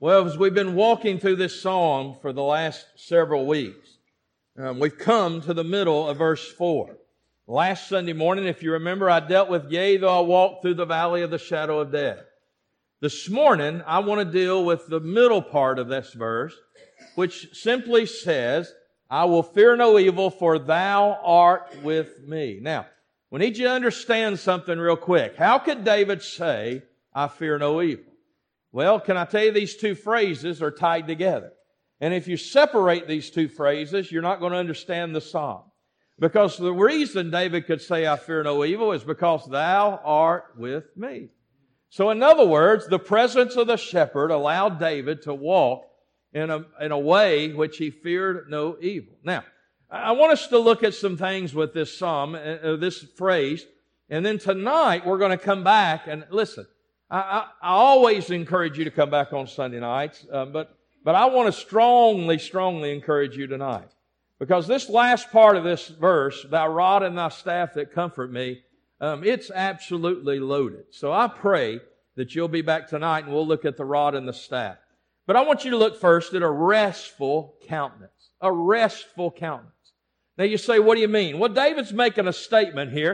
Well, as we've been walking through this psalm for the last several weeks, we've come to the middle of verse 4. Last Sunday morning, if you remember, I dealt with, yea, though I walk through the valley of the shadow of death. This morning, I want to deal with the middle part of this verse, which simply says, I will fear no evil, for thou art with me. Now, we need you to understand something real quick. How could David say, I fear no evil? Well, can I tell you, these two phrases are tied together. And if you separate these two phrases, you're not going to understand the psalm. Because the reason David could say, I fear no evil, is because thou art with me. So in other words, the presence of the shepherd allowed David to walk in a way which he feared no evil. Now, I want us to look at some things with this psalm, this phrase, and then tonight we're going to come back and listen. I always encourage you to come back on Sunday nights, but I want to strongly encourage you tonight. Because this last part of this verse, thy rod and thy staff that comfort me, it's absolutely loaded. So I pray that you'll be back tonight and we'll look at the rod and the staff. But I want you to look first at a restful countenance. A restful countenance. Now you say, what do you mean? Well, David's making a statement here.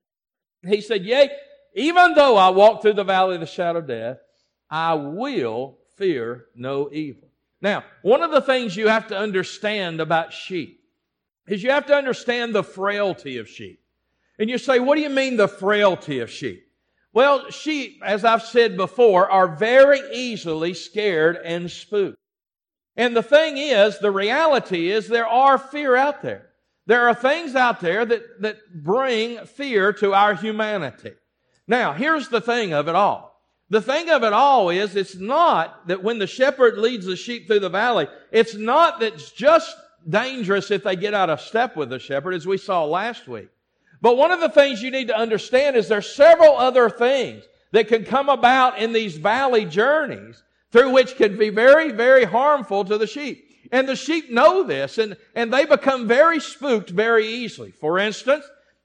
He said, yea, even though I walk through the valley of the shadow of death, I will fear no evil. Now, one of the things you have to understand about sheep is you have to understand the frailty of sheep. And you say, what do you mean the frailty of sheep? Well, sheep, as I've said before, are very easily scared and spooked. And the thing is, the reality is there are fear out there. There are things out there that bring fear to our humanity. Now, here's the thing of it all. The thing of it all is, it's not that when the shepherd leads the sheep through the valley, it's not that it's just dangerous if they get out of step with the shepherd, as we saw last week. But one of the things you need to understand is there's several other things that can come about in these valley journeys through which can be very, very harmful to the sheep. And the sheep know this, and they become very spooked very easily. For instance,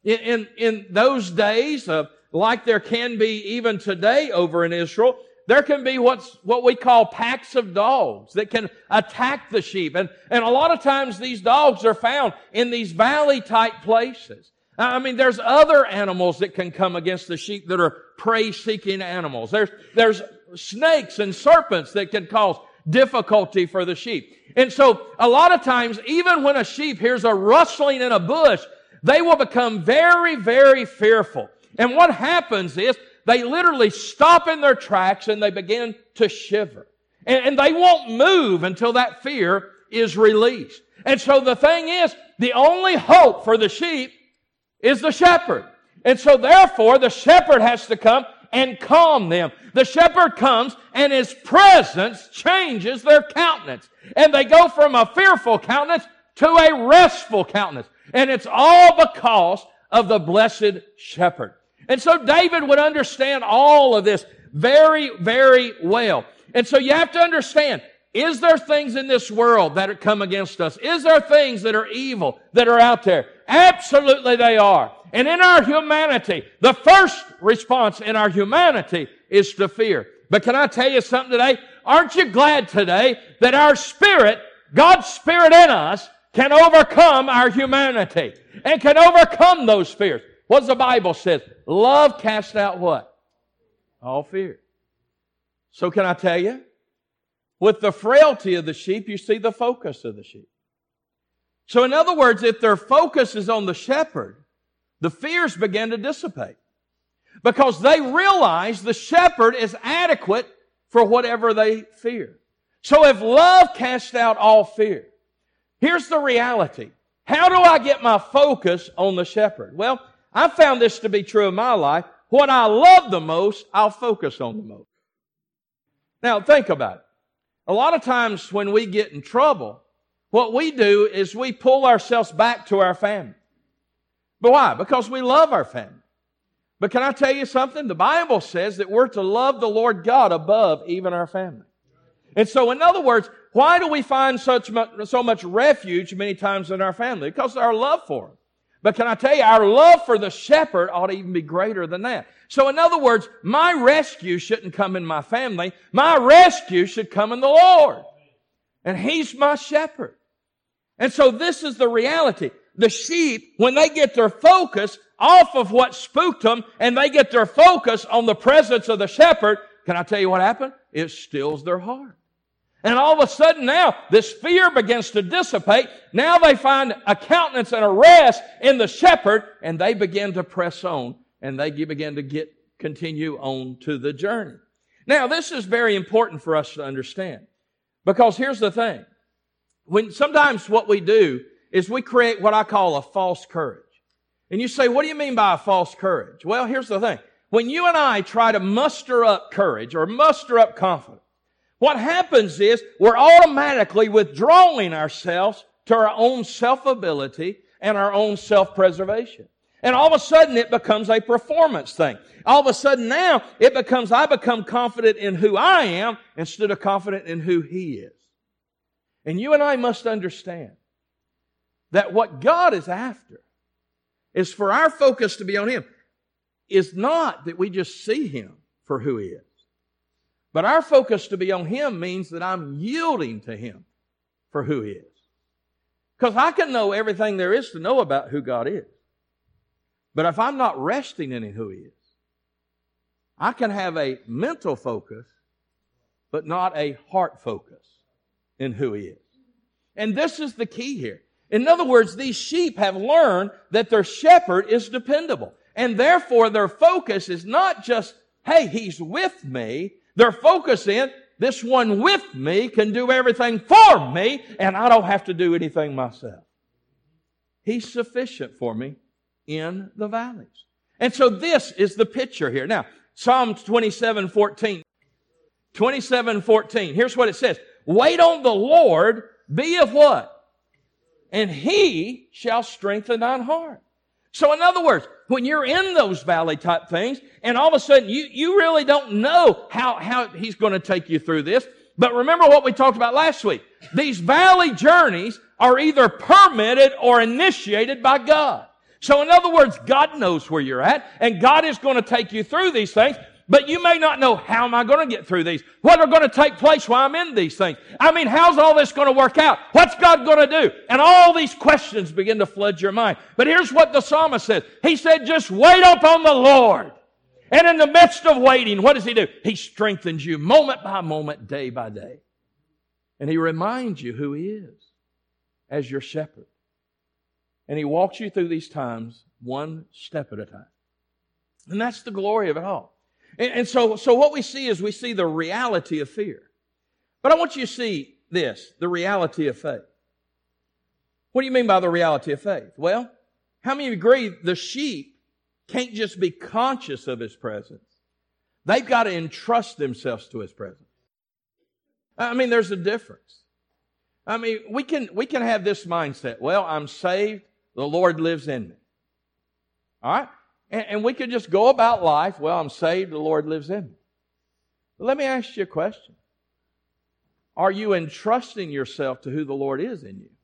in those days, like there can be even today over in Israel, there can be what we call packs of dogs that can attack the sheep. And a lot of times these dogs are found in these valley-type places. I mean, there's other animals that can come against the sheep that are prey-seeking animals. There's snakes and serpents that can cause difficulty for the sheep. And so, a lot of times, even when a sheep hears a rustling in a bush, they will become very, very fearful. And what happens is, they literally stop in their tracks and they begin to shiver. And they won't move until that fear is released. And so the thing is, the only hope for the sheep is the shepherd. And so therefore, the shepherd has to come and calm them. The shepherd comes and his presence changes their countenance. And they go from a fearful countenance to a restful countenance. And it's all because of the blessed shepherd. And so David would understand all of this very, very well. And so you have to understand, is there things in this world that come against us? Is there things that are evil that are out there? Absolutely they are. And in our humanity, the first response in our humanity is to fear. But can I tell you something today? Aren't you glad today that our spirit, God's Spirit in us, can overcome our humanity and can overcome those fears? What the Bible says, love casts out what? All fear. So can I tell you? With the frailty of the sheep, you see the focus of the sheep. So in other words, if their focus is on the shepherd, the fears begin to dissipate. Because they realize the shepherd is adequate for whatever they fear. So if love casts out all fear, here's the reality. How do I get my focus on the shepherd? Well, I found this to be true in my life. What I love the most, I'll focus on the most. Now, think about it. A lot of times when we get in trouble, what we do is we pull ourselves back to our family. But why? Because we love our family. But can I tell you something? The Bible says that we're to love the Lord God above even our family. And so, in other words, why do we find so much refuge many times in our family? Because of our love for Him. But can I tell you, our love for the shepherd ought to even be greater than that. So in other words, my rescue shouldn't come in my family. My rescue should come in the Lord. And He's my shepherd. And so this is the reality. The sheep, when they get their focus off of what spooked them and they get their focus on the presence of the shepherd, can I tell you what happened? It stills their heart. And all of a sudden now, this fear begins to dissipate. Now they find a countenance and a rest in the shepherd, and they begin to press on, and they begin to continue on to the journey. Now, this is very important for us to understand, because here's the thing. Sometimes what we do is we create what I call a false courage. And you say, what do you mean by a false courage? Well, here's the thing. When you and I try to muster up courage or muster up confidence, what happens is we're automatically withdrawing ourselves to our own self-ability and our own self-preservation. And all of a sudden it becomes a performance thing. All of a sudden now it becomes, I become confident in who I am instead of confident in who He is. And you and I must understand that what God is after is for our focus to be on Him. Is not that we just see Him for who He is. But our focus to be on Him means that I'm yielding to Him for who He is. Because I can know everything there is to know about who God is. But if I'm not resting in who He is, I can have a mental focus, but not a heart focus in who He is. And this is the key here. In other words, these sheep have learned that their shepherd is dependable. And therefore their focus is not just, hey, He's with me. Their focus in, this one with me can do everything for me, and I don't have to do anything myself. He's sufficient for me in the valleys. And so this is the picture here. Now, Psalm 27:14. 27:14. Here's what it says. Wait on the Lord, be of what? And He shall strengthen thine heart. So in other words, when you're in those valley type things, and all of a sudden you really don't know how He's going to take you through this. But remember what we talked about last week. These valley journeys are either permitted or initiated by God. So in other words, God knows where you're at, and God is going to take you through these things. But you may not know, how am I going to get through these? What are going to take place while I'm in these things? I mean, how's all this going to work out? What's God going to do? And all these questions begin to flood your mind. But here's what the psalmist says. He said, just wait upon the Lord. And in the midst of waiting, what does He do? He strengthens you moment by moment, day by day. And He reminds you who He is as your shepherd. And He walks you through these times one step at a time. And that's the glory of it all. And so what we see is we see the reality of fear. But I want you to see this, the reality of faith. What do you mean by the reality of faith? Well, how many of you agree the sheep can't just be conscious of His presence? They've got to entrust themselves to His presence. I mean, there's a difference. I mean, we can have this mindset. Well, I'm saved. The Lord lives in me. All right? And we could just go about life, well, I'm saved, the Lord lives in me. But let me ask you a question. Are you entrusting yourself to who the Lord is in you?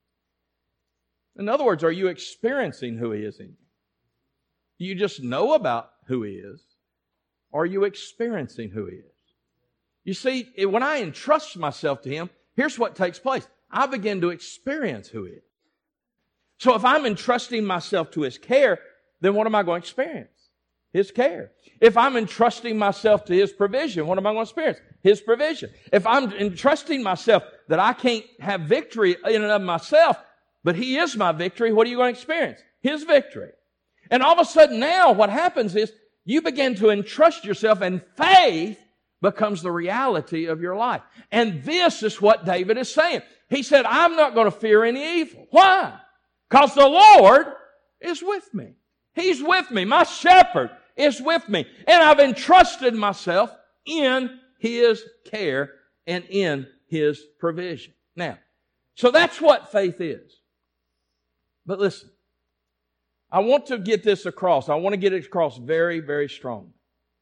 In other words, are you experiencing who He is in you? Do you just know about who He is? Or are you experiencing who He is? You see, when I entrust myself to Him, here's what takes place. I begin to experience who He is. So if I'm entrusting myself to His care, then what am I going to experience? His care. If I'm entrusting myself to His provision, what am I going to experience? His provision. If I'm entrusting myself that I can't have victory in and of myself, but He is my victory, what are you going to experience? His victory. And all of a sudden now what happens is you begin to entrust yourself, and faith becomes the reality of your life. And this is what David is saying. He said, I'm not going to fear any evil. Why? Because the Lord is with me. He's with me. My shepherd is with me. And I've entrusted myself in His care and in His provision. Now, so that's what faith is. But listen, I want to get this across. I want to get it across very, very strong.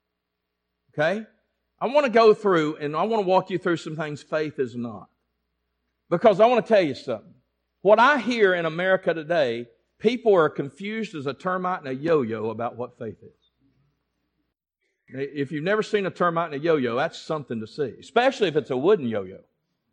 Okay? I want to go through and I want to walk you through some things faith is not. Because I want to tell you something. What I hear in America today people are confused as a termite and a yo-yo about what faith is. If you've never seen a termite and a yo-yo, that's something to see, especially if it's a wooden yo-yo.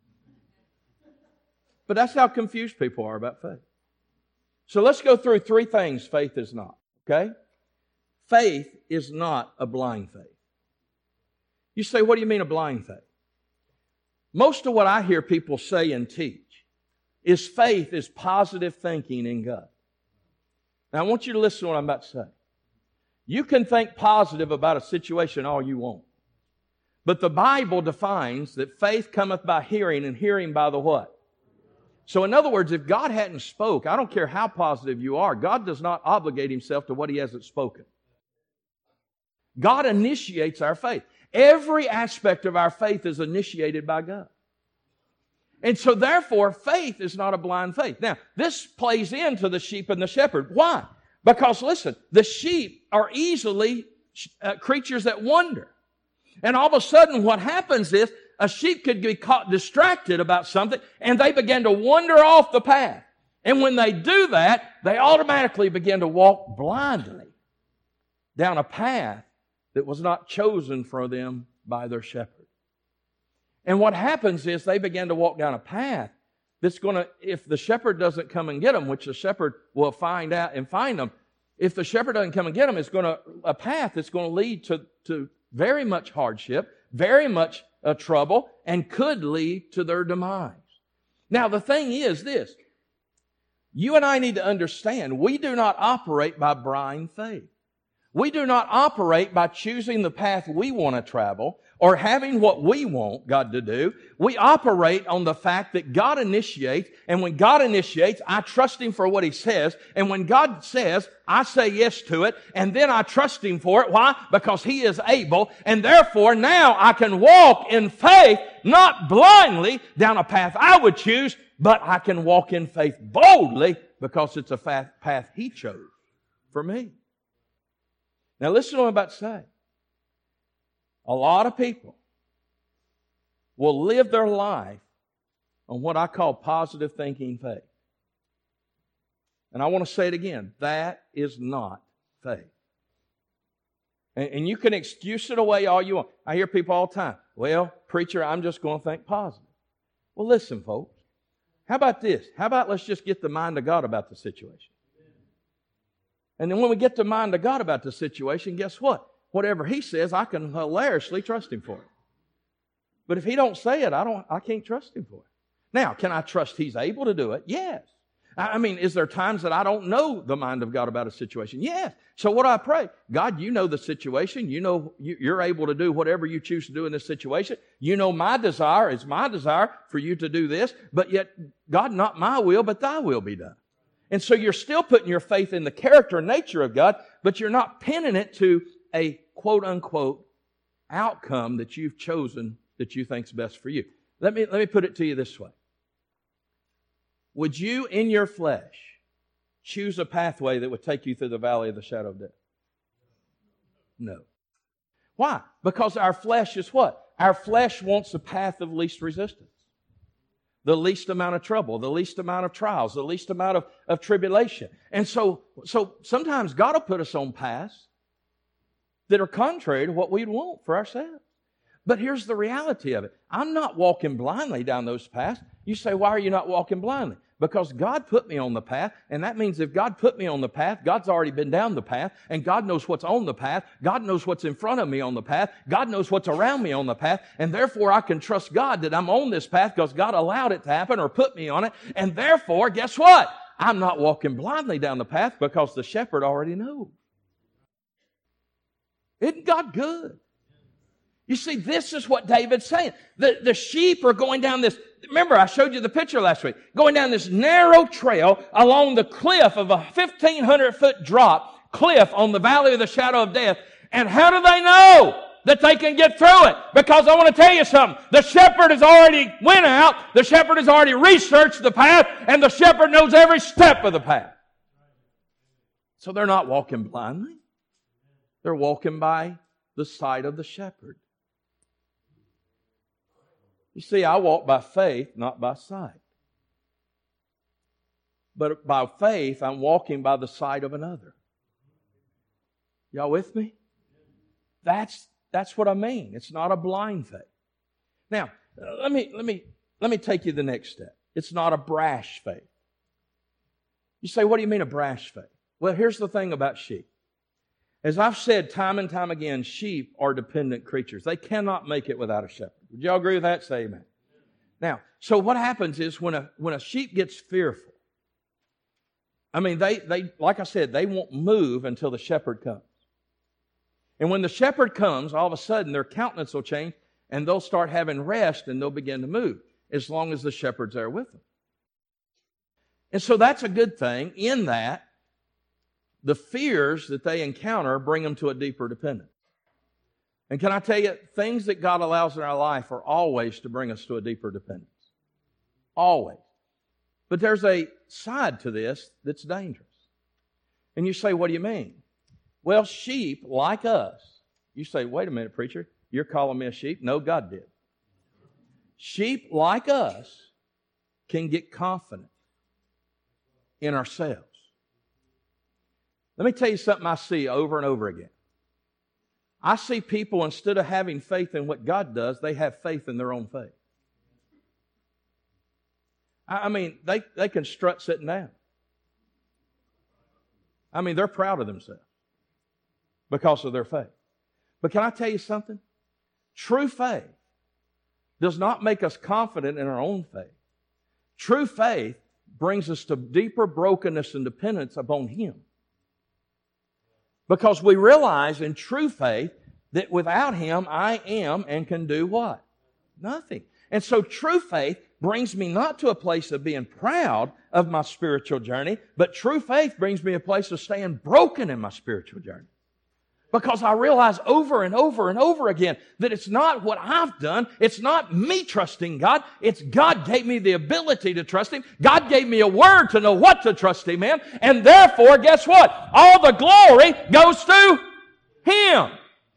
But that's how confused people are about faith. So let's go through 3 things faith is not, okay? Faith is not a blind faith. You say, what do you mean a blind faith? Most of what I hear people say and teach is faith is positive thinking in God. Now I want you to listen to what I'm about to say. You can think positive about a situation all you want. But the Bible defines that faith cometh by hearing, and hearing by the what? So in other words, if God hadn't spoke, I don't care how positive you are, God does not obligate Himself to what He hasn't spoken. God initiates our faith. Every aspect of our faith is initiated by God. And so therefore, faith is not a blind faith. Now, this plays into the sheep and the shepherd. Why? Because listen, the sheep are easily creatures that wander. And all of a sudden what happens is a sheep could be caught distracted about something and they begin to wander off the path. And when they do that, they automatically begin to walk blindly down a path that was not chosen for them by their shepherd. And what happens is they begin to walk down a path that's going to, if the shepherd doesn't come and get them, which the shepherd will find out and find them, if the shepherd doesn't come and get them, it's going to, a path that's going to lead to very much hardship, very much trouble, and could lead to their demise. Now the thing is this, you and I need to understand, we do not operate by blind faith. We do not operate by choosing the path we want to travel or having what we want God to do. We operate on the fact that God initiates, and when God initiates, I trust Him for what He says, and when God says, I say yes to it, and then I trust Him for it. Why? Because He is able, and therefore now I can walk in faith, not blindly down a path I would choose, but I can walk in faith boldly because it's a path He chose for me. Now listen to what I'm about to say. A lot of people will live their life on what I call positive thinking faith. And I want to say it again. That is not faith. And you can excuse it away all you want. I hear people all the time, well, preacher, I'm just going to think positive. Well, listen, folks. How about this? How about let's just get the mind of God about the situation? And then when we get the mind of God about the situation, guess what? Whatever He says, I can hilariously trust Him for it. But if He don't say it, I can't trust Him for it. Now, can I trust He's able to do it? Yes. I mean, is there times that I don't know the mind of God about a situation? Yes. So what do I pray? God, you know the situation. You know you're able to do whatever you choose to do in this situation. You know my desire is my desire for you to do this, but yet, God, not my will, but Thy will be done. And so you're still putting your faith in the character and nature of God, but you're not pinning it to a quote-unquote outcome that you've chosen that you think's best for you. Let me put it to you this way. Would you, in your flesh, choose a pathway that would take you through the valley of the shadow of death? No. Why? Because our flesh is what? Our flesh wants the path of least resistance. The least amount of trouble, the least amount of trials, the least amount of tribulation. And so sometimes God will put us on paths that are contrary to what we'd want for ourselves. But here's the reality of it. I'm not walking blindly down those paths. You say, why are you not walking blindly? Because God put me on the path, and that means if God put me on the path, God's already been down the path, and God knows what's on the path. God knows what's in front of me on the path. God knows what's around me on the path, and therefore I can trust God that I'm on this path because God allowed it to happen or put me on it, and therefore, guess what? I'm not walking blindly down the path because the shepherd already knows. Isn't God good? You see, this is what David's saying. The sheep are going down this, remember I showed you the picture last week, going down this narrow trail along the cliff of a 1,500-foot drop cliff on the valley of the shadow of death. And how do they know that they can get through it? Because I want to tell you something. The shepherd has already went out, the shepherd has already researched the path, and the shepherd knows every step of the path. So they're not walking blindly. They're walking by the side of the shepherd. You see, I walk by faith, not by sight. but by faith I'm walking by the side of another. Y'all with me? That's what I mean. It's not a blind faith. Now, let me take you the next step. It's not a brash faith. You say, what do you mean a brash faith? Well, here's the thing about sheep. As I've said time and time again, sheep are dependent creatures. They cannot make it without a shepherd. Would y'all agree with that? Say amen. Now, so what happens is when a sheep gets fearful, I mean, they like I said, they won't move until the shepherd comes. And when the shepherd comes, all of a sudden their countenance will change and they'll start having rest and they'll begin to move as long as the shepherd's there with them. And so that's a good thing in that the fears that they encounter bring them to a deeper dependence. And can I tell you, things that God allows in our life are always to bring us to a deeper dependence. Always. But there's a side to this that's dangerous. And you say, what do you mean? Well, sheep, like us, you say, wait a minute, preacher, you're calling me a sheep? No, God did. Sheep, like us, can get confident in ourselves. Let me tell you something I see over and over again. I see people, instead of having faith in what God does, they have faith in their own faith. I mean, they can strut sitting down. I mean, they're proud of themselves because of their faith. But can I tell you something? True faith does not make us confident in our own faith. True faith brings us to deeper brokenness and dependence upon Him. Because we realize in true faith that without Him I am and can do what? Nothing. And so true faith brings me not to a place of being proud of my spiritual journey, but true faith brings me a place of staying broken in my spiritual journey. Because I realize over and over and over again that it's not what I've done. It's not me trusting God. It's God gave me the ability to trust Him. God gave me a word to know what to trust Him in. And therefore, guess what? All the glory goes to Him.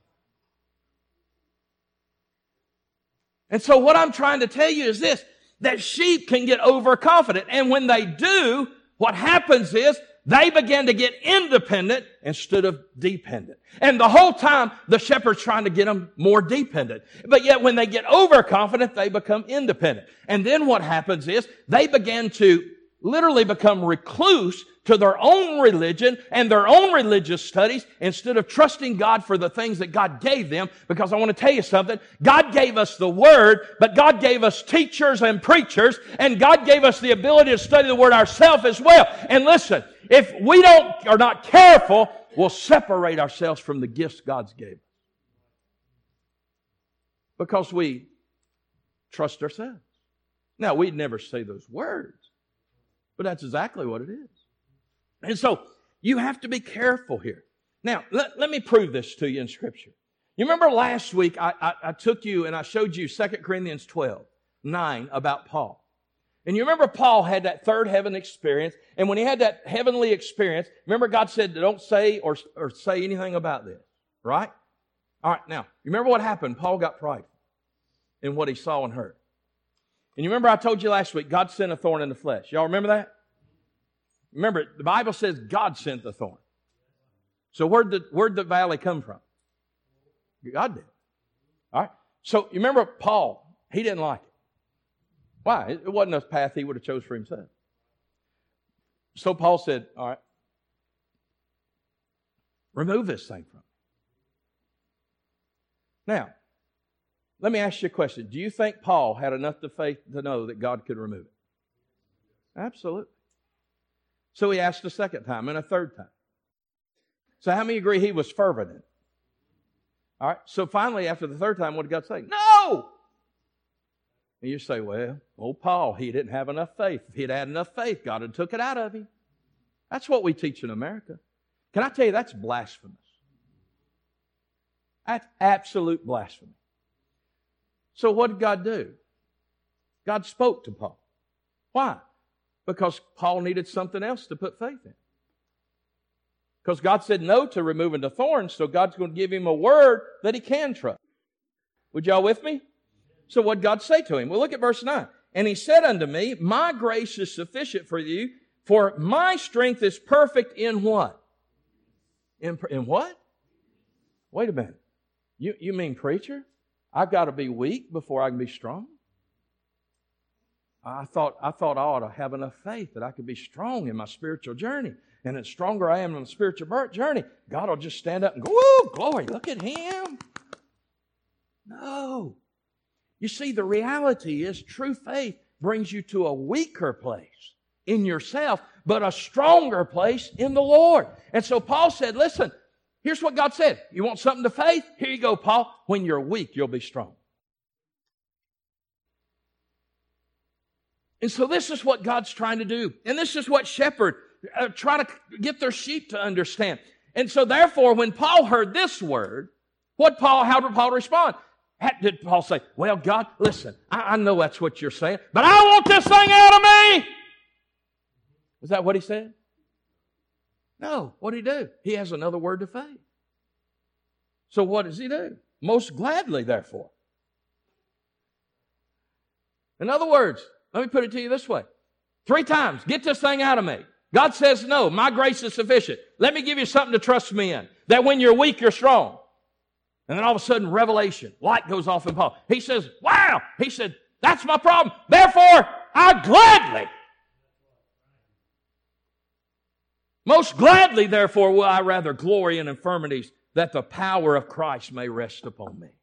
And so what I'm trying to tell you is this, that sheep can get overconfident. And when they do, what happens is they begin to get independent instead of dependent. And the whole time, the shepherd's trying to get them more dependent. But yet when they get overconfident, they become independent. And then what happens is they begin to literally become recluse to their own religion and their own religious studies instead of trusting God for the things that God gave them. Because I want to tell you something. God gave us the Word, but God gave us teachers and preachers, and God gave us the ability to study the Word ourselves as well. And listen, if we are not careful, we'll separate ourselves from the gifts God's gave us. Because we trust ourselves. Now, we'd never say those words, but that's exactly what it is. And so, you have to be careful here. Now, let me prove this to you in Scripture. You remember last week I took you and I showed you 2 Corinthians 12:9 about Paul. And you remember Paul had that third heaven experience. And when he had that heavenly experience, remember God said, don't say or say anything about this. Right? All right, now, you remember what happened? Paul got prideful in what he saw and heard. And you remember I told you last week, God sent a thorn in the flesh. Y'all remember that? Remember, the Bible says God sent the thorn. So where'd the valley come from? God did. All right? So you remember Paul, he didn't like it. Why? It wasn't a path he would have chose for himself. So Paul said, all right, remove this thing from me. Now, let me ask you a question. Do you think Paul had enough faith to know that God could remove it? Absolutely. So he asked a second time and a third time. So how many agree he was fervent in it? All right. So finally, after the third time, what did God say? No! And you say, well, Paul, he didn't have enough faith. If he'd had enough faith, God had took it out of him. That's what we teach in America. Can I tell you, that's blasphemous. That's absolute blasphemy. So what did God do? God spoke to Paul. Why? Because Paul needed something else to put faith in. Because God said no to removing the thorns, so God's going to give him a word that he can trust. Would y'all with me? So what did God say to him? Well, look at verse 9. And he said unto me, my grace is sufficient for you, For my strength is perfect in what? In what? Wait a minute. You mean, preacher, I've got to be weak before I can be strong? I thought I ought to have enough faith that I could be strong in my spiritual journey. And the stronger I am in the spiritual journey, God will just stand up and go, woo, glory, look at Him. No. You see, the reality is true faith brings you to a weaker place in yourself, but a stronger place in the Lord. And so Paul said, listen, here's what God said. You want something to faith? Here you go, Paul. When you're weak, you'll be strong. And so this is what God's trying to do. And this is what shepherds try to get their sheep to understand. And so therefore, when Paul heard this word, how did Paul respond? Did Paul say, well, God, listen, I know that's what you're saying, but I want this thing out of me? Is that what he said? No. What did he do? He has another word to faith. So what does he do? Most gladly, therefore. In other words, let me put it to you this way. 3 times, get this thing out of me. God says, no, my grace is sufficient. Let me give you something to trust me in. That when you're weak, you're strong. And then all of a sudden, revelation, light goes off in Paul. He says, wow. He said, that's my problem. Therefore, I gladly. Most gladly, therefore, will I rather glory in infirmities, that the power of Christ may rest upon me.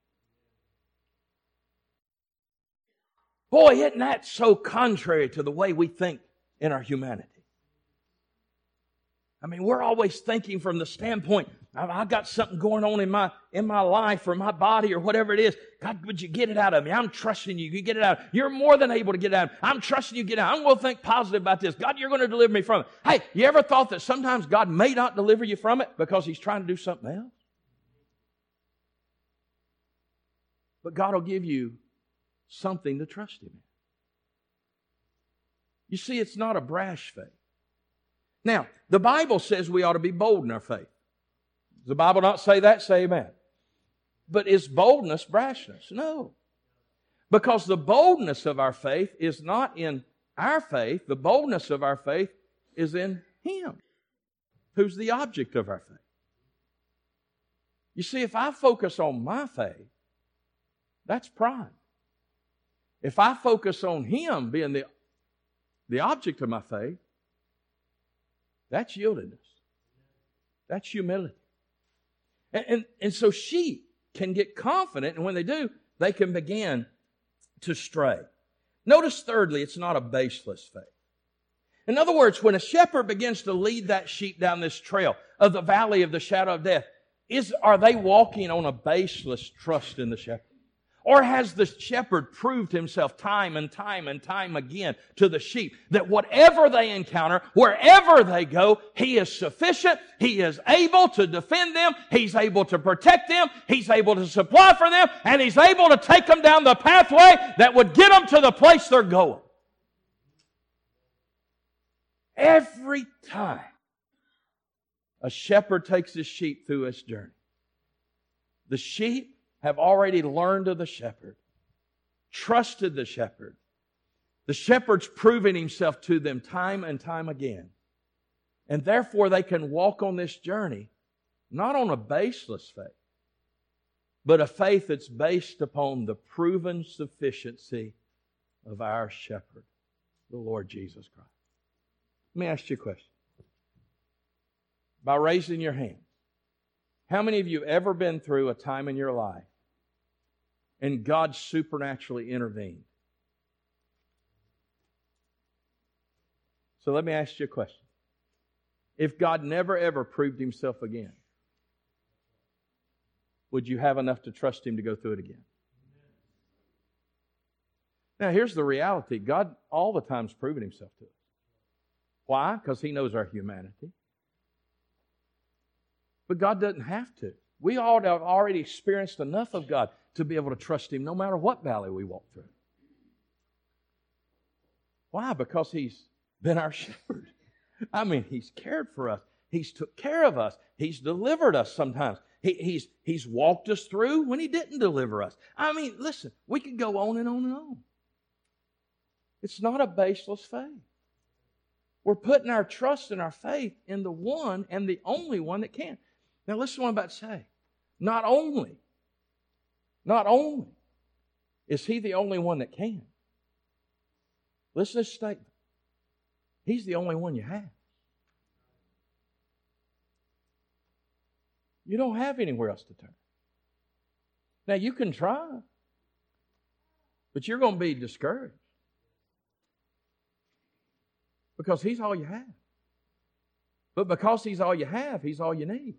Boy, isn't that so contrary to the way we think in our humanity? I mean, we're always thinking from the standpoint, I've got something going on in my life or my body or whatever it is. God, would you get it out of me? I'm trusting you. You get it out. You're more than able to get it out. I'm trusting you to get it out. I'm going to think positive about this. God, you're going to deliver me from it. Hey, you ever thought that sometimes God may not deliver you from it because He's trying to do something else? But God will give you something to trust Him in. You see, it's not a brash faith. Now, the Bible says we ought to be bold in our faith. Does the Bible not say that? Say amen. But is boldness brashness? No. Because the boldness of our faith is not in our faith. The boldness of our faith is in Him, who's the object of our faith. You see, if I focus on my faith, that's pride. If I focus on Him being the object of my faith, that's yieldedness. That's humility. And so sheep can get confident, and when they do, they can begin to stray. Notice thirdly, it's not a baseless faith. In other words, when a shepherd begins to lead that sheep down this trail of the valley of the shadow of death, are they walking on a baseless trust in the shepherd? Or has the shepherd proved himself time and time and time again to the sheep that whatever they encounter, wherever they go, He is sufficient, He is able to defend them, He's able to protect them, He's able to supply for them, and He's able to take them down the pathway that would get them to the place they're going. Every time a shepherd takes his sheep through his journey, the sheep have already learned of the shepherd, trusted the shepherd. The shepherd's proven Himself to them time and time again. And therefore they can walk on this journey not on a baseless faith, but a faith that's based upon the proven sufficiency of our shepherd, the Lord Jesus Christ. Let me ask you a question. By raising your hand, how many of you ever been through a time in your life and God supernaturally intervened? So let me ask you a question. If God never ever proved Himself again, would you have enough to trust Him to go through it again? Now here's the reality. God all the time's proven Himself to us. Why? Because He knows our humanity. But God doesn't have to. We ought to have already experienced enough of God to be able to trust Him no matter what valley we walk through. Why? Because He's been our shepherd. I mean, He's cared for us. He's took care of us. He's delivered us sometimes. He's walked us through when He didn't deliver us. I mean, listen, we could go on and on and on. It's not a baseless faith. We're putting our trust and our faith in the one and the only one that can. Now listen to what I'm about to say. Not only is He the only one that can. Listen to this statement. He's the only one you have. You don't have anywhere else to turn. Now you can try, but you're going to be discouraged. Because He's all you have. But because He's all you have, He's all you need.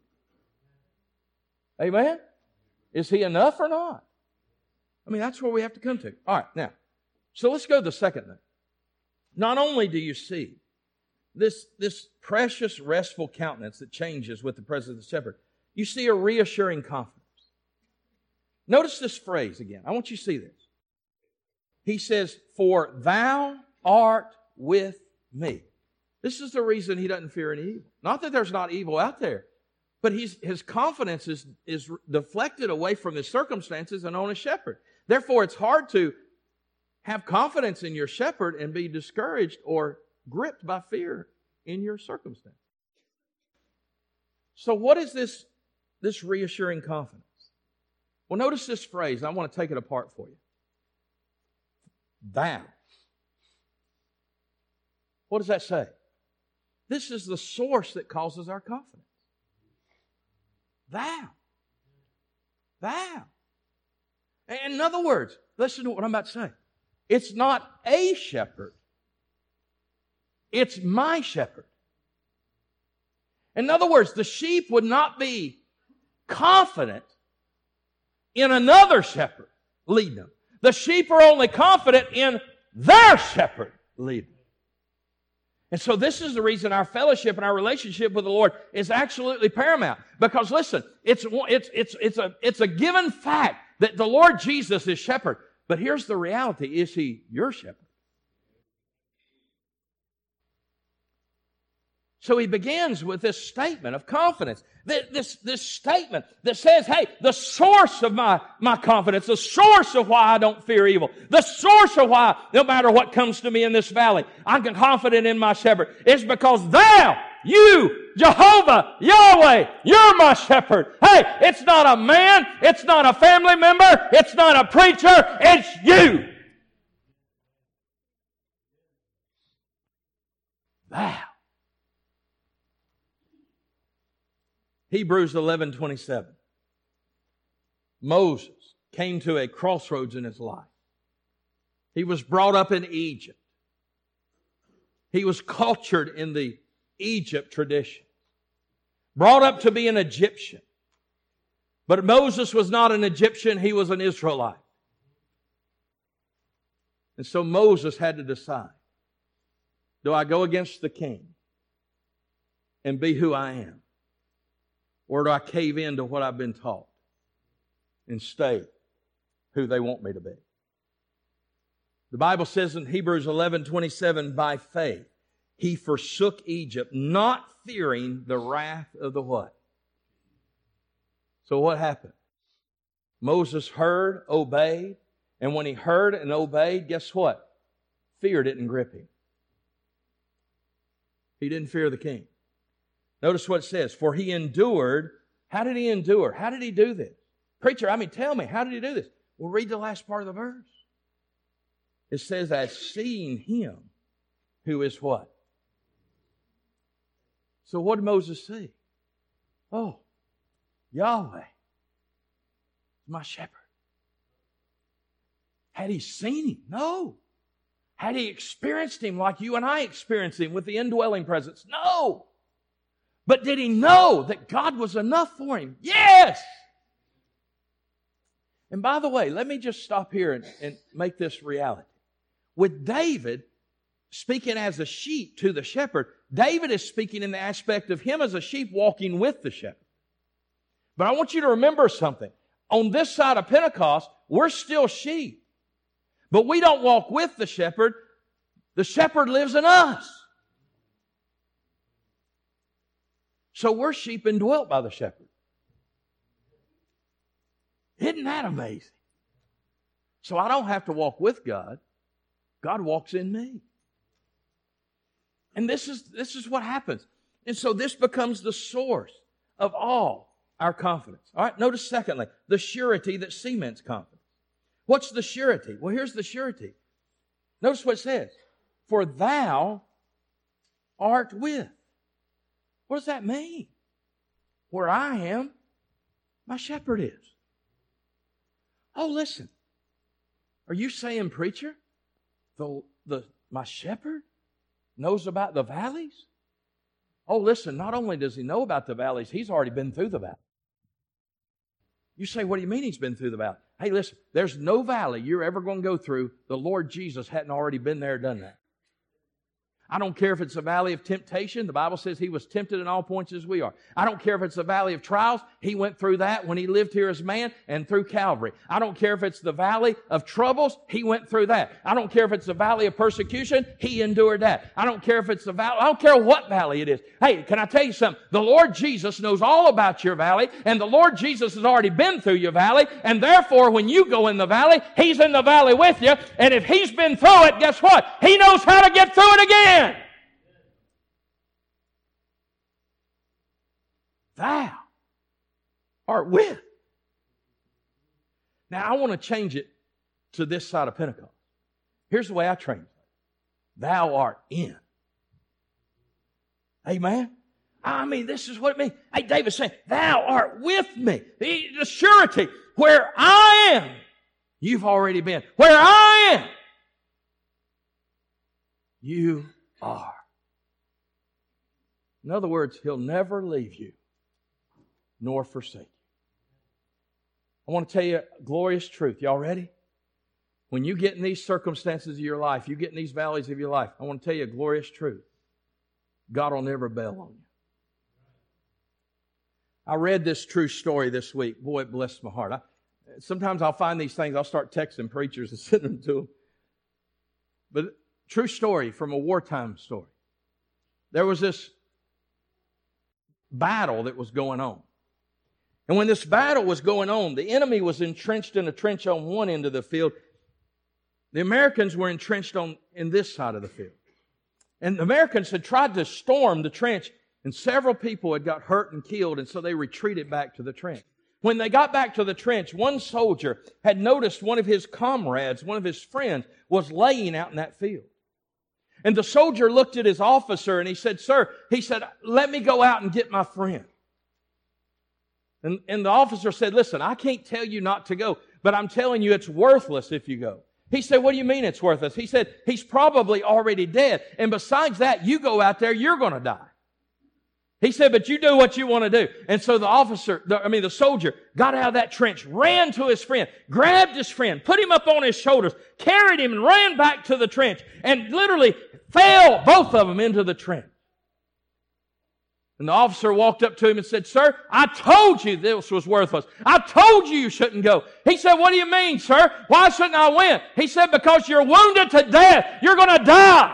Amen? Is He enough or not? I mean, that's where we have to come to. All right, now, so let's go to the second thing. Not only do you see this precious, restful countenance that changes with the presence of the shepherd, you see a reassuring confidence. Notice this phrase again. I want you to see this. He says, "For thou art with me." This is the reason he doesn't fear any evil. Not that there's not evil out there, but his confidence is deflected away from his circumstances and on a shepherd. Therefore, it's hard to have confidence in your shepherd and be discouraged or gripped by fear in your circumstance. So what is this reassuring confidence? Well, notice this phrase. I want to take it apart for you. Thou. What does that say? This is the source that causes our confidence. Thou. Thou. In other words, listen to what I'm about to say. It's not a shepherd. It's my shepherd. In other words, the sheep would not be confident in another shepherd leading them. The sheep are only confident in their shepherd leading them. And so this is the reason our fellowship and our relationship with the Lord is absolutely paramount. Because listen, it's a given fact that the Lord Jesus is shepherd. But here's the reality. Is He your shepherd? So he begins with this statement of confidence. This statement that says, hey, the source of my confidence, the source of why I don't fear evil, the source of why, no matter what comes to me in this valley, I'm confident in my shepherd, is because thou, you, Jehovah, Yahweh, you're my shepherd. Hey, it's not a man, it's not a family member, it's not a preacher, it's you. Thou. Hebrews 11:27. Moses came to a crossroads in his life. He was brought up in Egypt. He was cultured in the Egypt tradition. Brought up to be an Egyptian. But Moses was not an Egyptian, he was an Israelite. And so Moses had to decide, do I go against the king and be who I am? Or do I cave in to what I've been taught and stay who they want me to be? The Bible says in Hebrews 11:27, by faith, he forsook Egypt, not fearing the wrath of the what? So what happened? Moses heard, obeyed, and when he heard and obeyed, guess what? Fear didn't grip him. He didn't fear the king. Notice what it says. For he endured. How did he endure? How did he do this? Preacher, tell me, how did he do this? Well, read the last part of the verse. It says, as seeing him who is what? So what did Moses see? Oh, Yahweh, my shepherd. Had he seen him? No. Had he experienced him like you and I experienced him with the indwelling presence? No. But did he know that God was enough for him? Yes! And by the way, let me just stop here and make this reality. With David speaking as a sheep to the shepherd, David is speaking in the aspect of him as a sheep walking with the shepherd. But I want you to remember something. On this side of Pentecost, we're still sheep. But we don't walk with the shepherd. The shepherd lives in us. So we're sheep indwelt by the shepherd. Isn't that amazing? So I don't have to walk with God. God walks in me. And this is what happens. And so this becomes the source of all our confidence. All right, notice secondly, the surety that cements confidence. What's the surety? Well, here's the surety. Notice what it says. For thou art with. What does that mean? Where I am, my shepherd is. Oh, listen. Are you saying, preacher, my shepherd knows about the valleys? Oh, listen, not only does he know about the valleys, he's already been through the valley. You say, what do you mean he's been through the valley? Hey, listen, there's no valley you're ever going to go through the Lord Jesus hadn't already been there, done that. I don't care if it's a valley of temptation. The Bible says He was tempted in all points as we are. I don't care if it's a valley of trials. He went through that when He lived here as man and through Calvary. I don't care if it's the valley of troubles. He went through that. I don't care if it's the valley of persecution. He endured that. I don't care if it's the valley. I don't care what valley it is. Hey, can I tell you something? The Lord Jesus knows all about your valley, and the Lord Jesus has already been through your valley, and therefore when you go in the valley, He's in the valley with you, and if He's been through it, guess what? He knows how to get through it again. Thou art with. Now, I want to change it to this side of Pentecost. Here's the way I translate it. Thou art in. Amen? I mean, this is what it means. Hey, David's saying, thou art with me. The surety. Where I am, you've already been. Where I am, you are. In other words, He'll never leave you nor forsake you. I want to tell you a glorious truth. Y'all ready? When you get in these circumstances of your life, you get in these valleys of your life, I want to tell you a glorious truth. God will never bail on you. I read this true story this week. Boy, it blessed my heart. Sometimes I'll find these things, I'll start texting preachers and sending them to them. But true story from a wartime story. There was this battle that was going on. And when this battle was going on, the enemy was entrenched in a trench on one end of the field. The Americans were entrenched in this side of the field. And the Americans had tried to storm the trench, and several people had got hurt and killed, and so they retreated back to the trench. When they got back to the trench, one soldier had noticed one of his comrades, one of his friends, was laying out in that field. And the soldier looked at his officer and he said, "Sir," he said, "let me go out and get my friend." And the officer said, "Listen, I can't tell you not to go, but I'm telling you it's worthless if you go." He said, "What do you mean it's worthless?" He said, "He's probably already dead. And besides that, you go out there, you're going to die." He said, "But you do what you want to do." And so the soldier got out of that trench, ran to his friend, grabbed his friend, put him up on his shoulders, carried him and ran back to the trench and literally fell, both of them, into the trench. And the officer walked up to him and said, "Sir, I told you this was worthless. I told you you shouldn't go." He said, "What do you mean, sir? Why shouldn't I win?" He said, "Because you're wounded to death. You're going to die."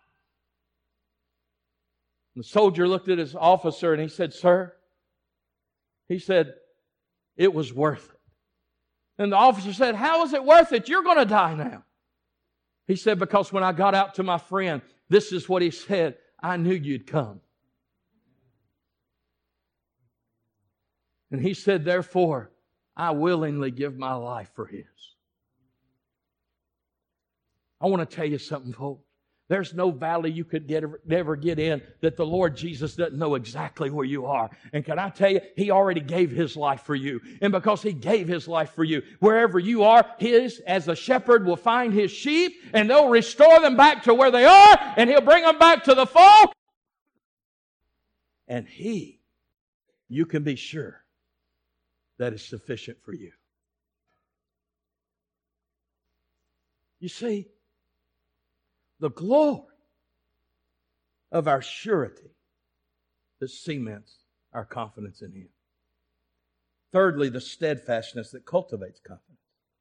And the soldier looked at his officer and he said, "Sir," he said, "it was worth it." And the officer said, "How is it worth it? You're going to die now." He said, "Because when I got out to my friend, this is what he said: I knew you'd come." And he said, "Therefore, I willingly give my life for his." I want to tell you something, folks. There's no valley you could ever get in that the Lord Jesus doesn't know exactly where you are. And can I tell you, He already gave His life for you. And because He gave His life for you, wherever you are, as a shepherd, will find His sheep, and they'll restore them back to where they are, and He'll bring them back to the fold. And you can be sure, that is sufficient for you. You see, the glory of our surety that cements our confidence in Him. Thirdly, the steadfastness that cultivates confidence.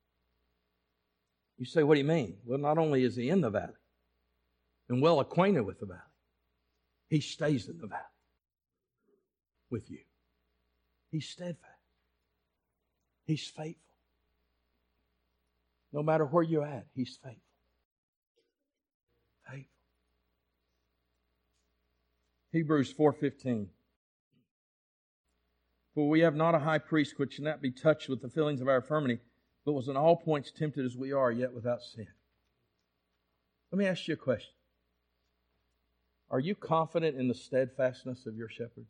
You say, what do you mean? Well, not only is He in the valley and well acquainted with the valley, He stays in the valley with you. He's steadfast. He's faithful. No matter where you're at, He's faithful. Faithful. Hebrews 4:15. For we have not a high priest which cannot be touched with the feelings of our infirmity, but was in all points tempted as we are, yet without sin. Let me ask you a question. Are you confident in the steadfastness of your shepherd?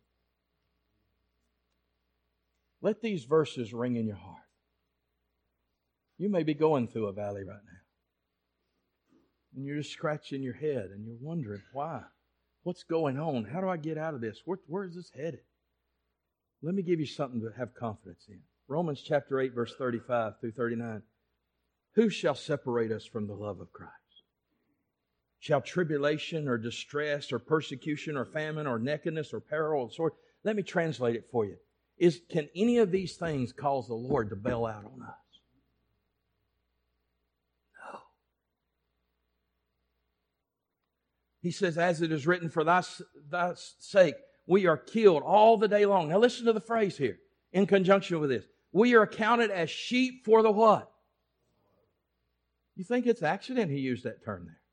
Let these verses ring in your heart. You may be going through a valley right now. And you're just scratching your head and you're wondering, why? What's going on? How do I get out of this? Where is this headed? Let me give you something to have confidence in. Romans chapter 8, verse 35 through 39. Who shall separate us from the love of Christ? Shall tribulation or distress or persecution or famine or nakedness or peril or sword? Let me translate it for you. Can any of these things cause the Lord to bail out on us? No. He says, as it is written, for thy sake we are killed all the day long. Now listen to the phrase here in conjunction with this. We are accounted as sheep for the what? You think it's accident he used that term there?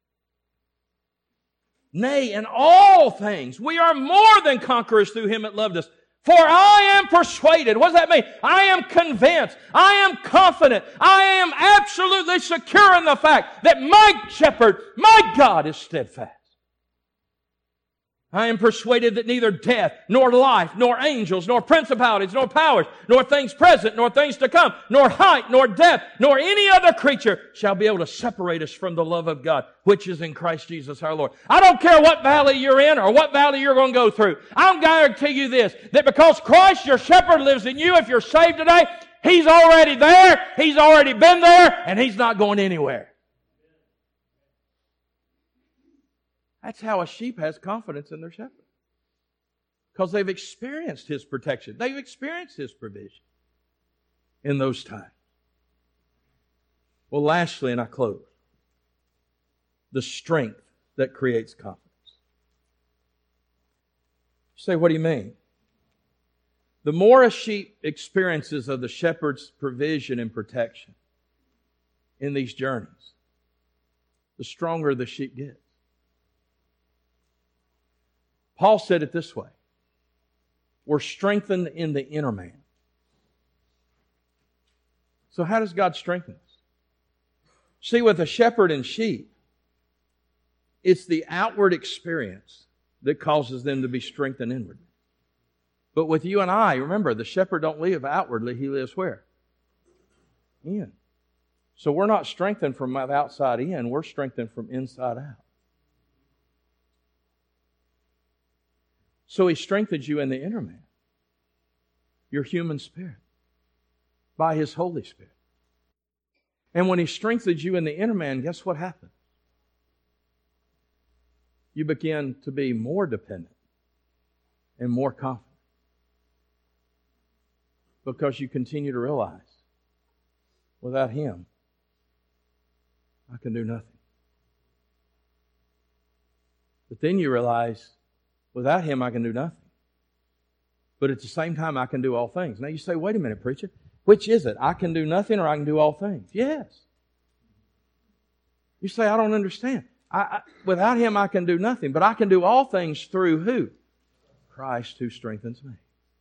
Nay, in all things we are more than conquerors through Him that loved us. For I am persuaded. What does that mean? I am convinced. I am confident. I am absolutely secure in the fact that my shepherd, my God, is steadfast. I am persuaded that neither death, nor life, nor angels, nor principalities, nor powers, nor things present, nor things to come, nor height, nor depth, nor any other creature shall be able to separate us from the love of God, which is in Christ Jesus our Lord. I don't care what valley you're in or what valley you're going to go through. I'm going to tell you this, that because Christ, your shepherd, lives in you, if you're saved today, He's already there, He's already been there, and He's not going anywhere. That's how a sheep has confidence in their shepherd. Because they've experienced His protection. They've experienced His provision in those times. Well, lastly, and I close, the strength that creates confidence. You say, what do you mean? The more a sheep experiences of the shepherd's provision and protection in these journeys, the stronger the sheep gets. Paul said it this way. We're strengthened in the inner man. So how does God strengthen us? See, with a shepherd and sheep, it's the outward experience that causes them to be strengthened inwardly. But with you and I, remember, the shepherd don't live outwardly, he lives where? In. So we're not strengthened from outside in, we're strengthened from inside out. So He strengthens you in the inner man, your human spirit, by His Holy Spirit. And when He strengthens you in the inner man, guess what happens? You begin to be more dependent and more confident. Because you continue to realize, without Him, I can do nothing. But then you realize, without Him, I can do nothing. But at the same time, I can do all things. Now you say, wait a minute, preacher. Which is it? I can do nothing or I can do all things? Yes. You say, I don't understand. Without Him, I can do nothing. But I can do all things through who? Christ who strengthens me.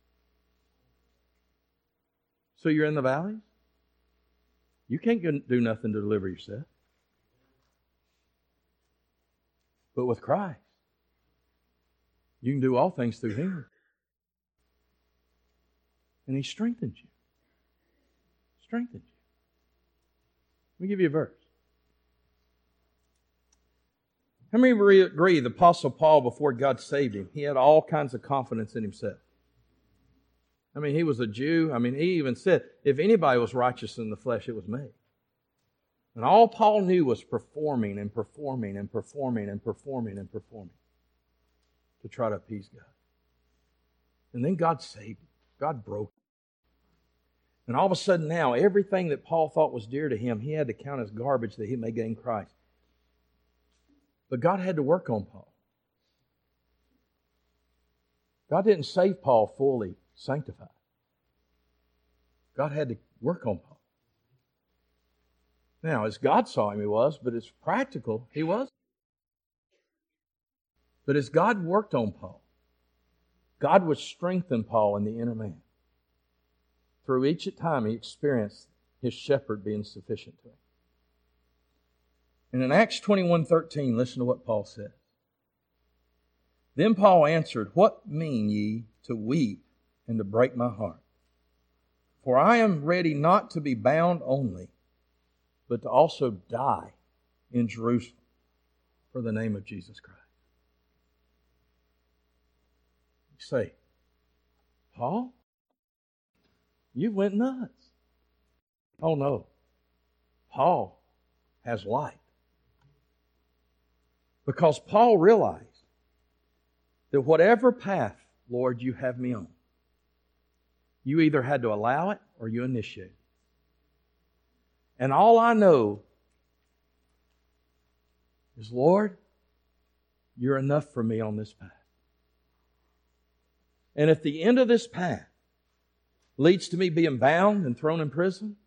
So you're in the valley? You can't do nothing to deliver yourself. But with Christ, you can do all things through Him. And He strengthens you. Strengthens you. Let me give you a verse. How many agree the Apostle Paul, before God saved him, he had all kinds of confidence in himself? I mean, he was a Jew. I mean, he even said, if anybody was righteous in the flesh, it was me. And all Paul knew was performing and performing and performing and performing and performing to try to appease God. And then God saved him. God broke him. And all of a sudden now, everything that Paul thought was dear to him, he had to count as garbage that he may gain Christ. But God had to work on Paul. God didn't save Paul fully sanctified. God had to work on Paul. Now, as God saw him, he was, but as practical, he was. But as God worked on Paul, God would strengthen Paul in the inner man. Through each time he experienced his shepherd being sufficient to him. And in Acts 21:13, listen to what Paul says. Then Paul answered, "What mean ye to weep and to break my heart? For I am ready not to be bound only, but to also die in Jerusalem for the name of Jesus Christ." You say, "Paul, you went nuts." Oh no. Paul has light. Because Paul realized that whatever path, Lord, you have me on, you either had to allow it or you initiate it. And all I know is, Lord, you're enough for me on this path. And if the end of this path leads to me being bound and thrown in prison,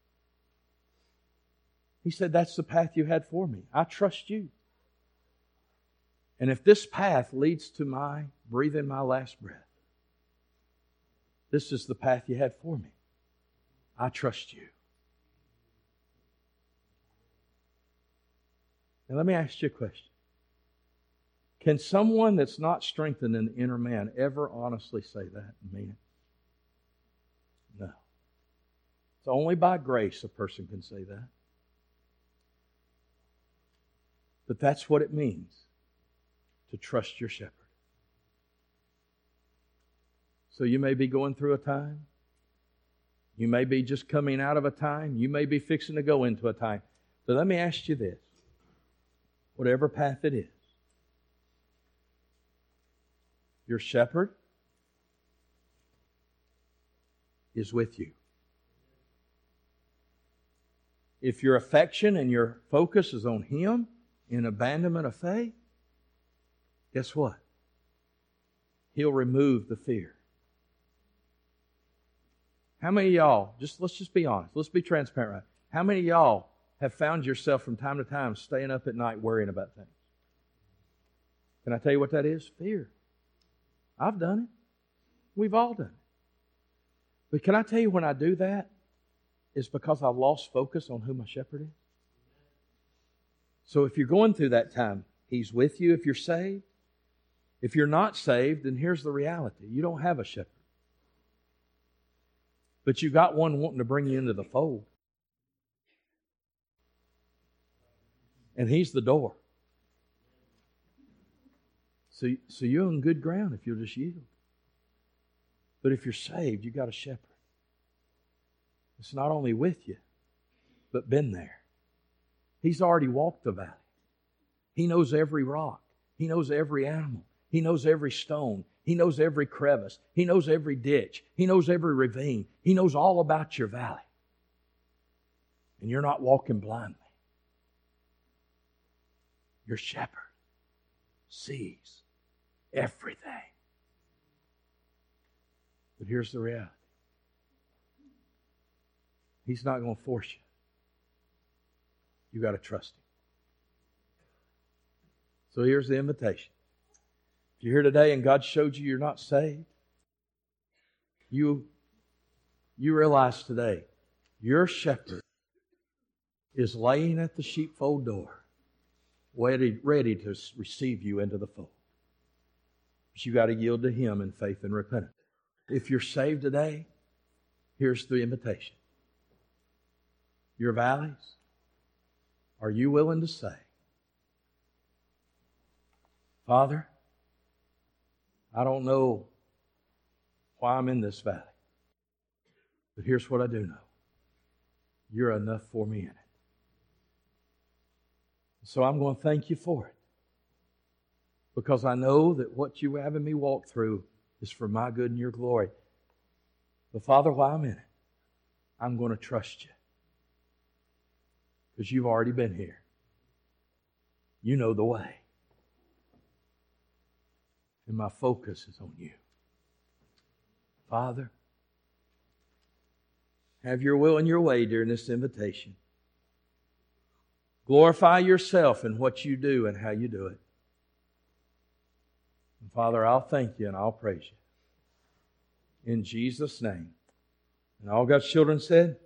he said, that's the path you had for me. I trust you. And if this path leads to my breathing my last breath, this is the path you had for me. I trust you. Now let me ask you a question. Can someone that's not strengthened in the inner man ever honestly say that and mean it? No. It's only by grace a person can say that. But that's what it means to trust your shepherd. So you may be going through a time. You may be just coming out of a time. You may be fixing to go into a time. But let me ask you this. Whatever path it is, your shepherd is with you. If your affection and your focus is on Him in abandonment of faith, guess what? He'll remove the fear. How many of y'all, let's just be honest, let's be transparent, right? How many of y'all have found yourself from time to time staying up at night worrying about things? Can I tell you what that is? Fear. I've done it. We've all done it. But can I tell you when I do that, it's because I've lost focus on who my shepherd is. So if you're going through that time, He's with you if you're saved. If you're not saved, then here's the reality. You don't have a shepherd. But you got one wanting to bring you into the fold. And He's the door. So you're on good ground if you'll just yield. But if you're saved, you got a shepherd. It's not only with you, but been there. He's already walked the valley. He knows every rock. He knows every animal. He knows every stone. He knows every crevice. He knows every ditch. He knows every ravine. He knows all about your valley. And you're not walking blindly. Your shepherd sees everything. But here's the reality. He's not going to force you. You got to trust Him. So here's the invitation. If you're here today and God showed you you're not saved, you realize today your shepherd is laying at the sheepfold door, ready to receive you into the fold. But you got to yield to Him in faith and repentance. If you're saved today, here's the invitation. Your valleys, are you willing to say, Father, I don't know why I'm in this valley, but here's what I do know. You're enough for me in it. So I'm going to thank you for it, because I know that what you are having me walk through is for my good and your glory. But Father, while I'm in it, I'm going to trust you, because you've already been here. You know the way. And my focus is on you. Father, have your will and your way during this invitation. Glorify yourself in what you do and how you do it. And Father, I'll thank You and I'll praise You. In Jesus' name. And all God's children said,